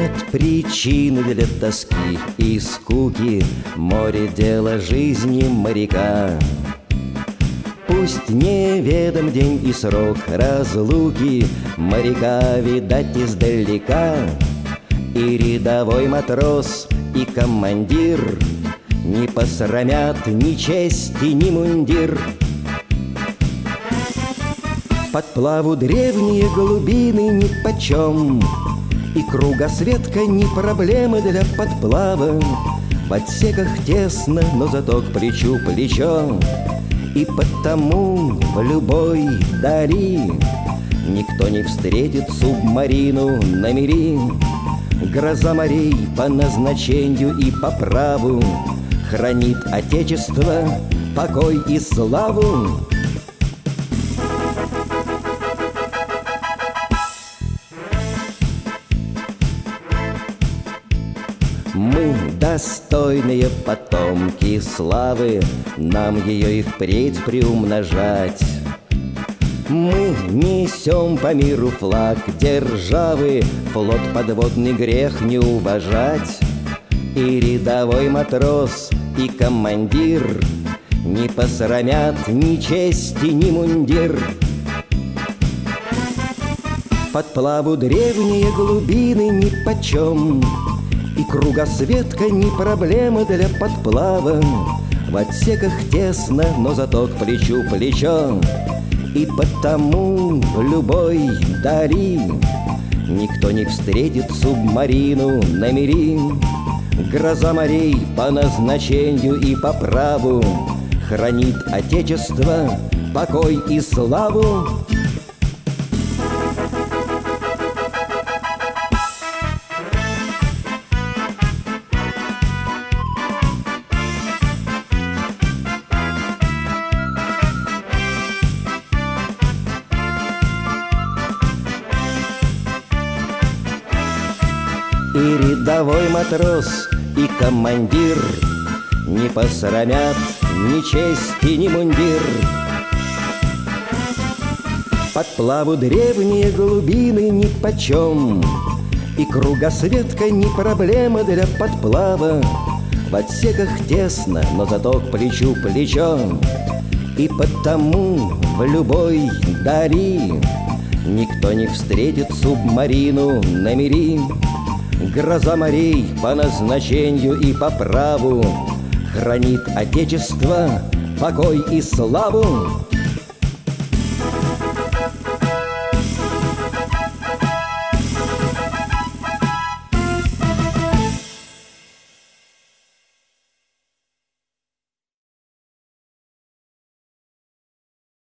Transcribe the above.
Нет причины для тоски и скуки, море — дело жизни моряка. Пусть неведом день и срок разлуки, моряка видать издалека. И рядовой матрос, и командир не посрамят ни честь и ни мундир. Подплаву древние глубины нипочем, и кругосветка не проблема для подплава. В отсеках тесно, но зато к плечу плечо, и потому в любой дали никто не встретит субмарину на мели. Гроза морей по назначению и по праву хранит Отечество, покой и славу. Мы достойные потомки славы, нам ее и впредь приумножать. Мы несем по миру флаг державы, флот подводный грех не уважать. И рядовой матрос, и командир не посрамят ни чести, ни мундир. Подплаву древние глубины нипочем, и кругосветка не проблема для подплава. В отсеках тесно, но зато к плечу плечо, и потому в любой дали никто не встретит субмарину на мели. Гроза морей по назначению и по праву хранит Отечество, покой и славу. И рядовой матрос, и командир не посрамят ни чести, ни мундир. Подплаву древние глубины нипочем, и кругосветка не проблема для подплава. В отсеках тесно, но зато к плечу плечо, и потому в любой дали никто не встретит субмарину на мели. Гроза морей по назначению и по праву хранит Отечество, покой и славу.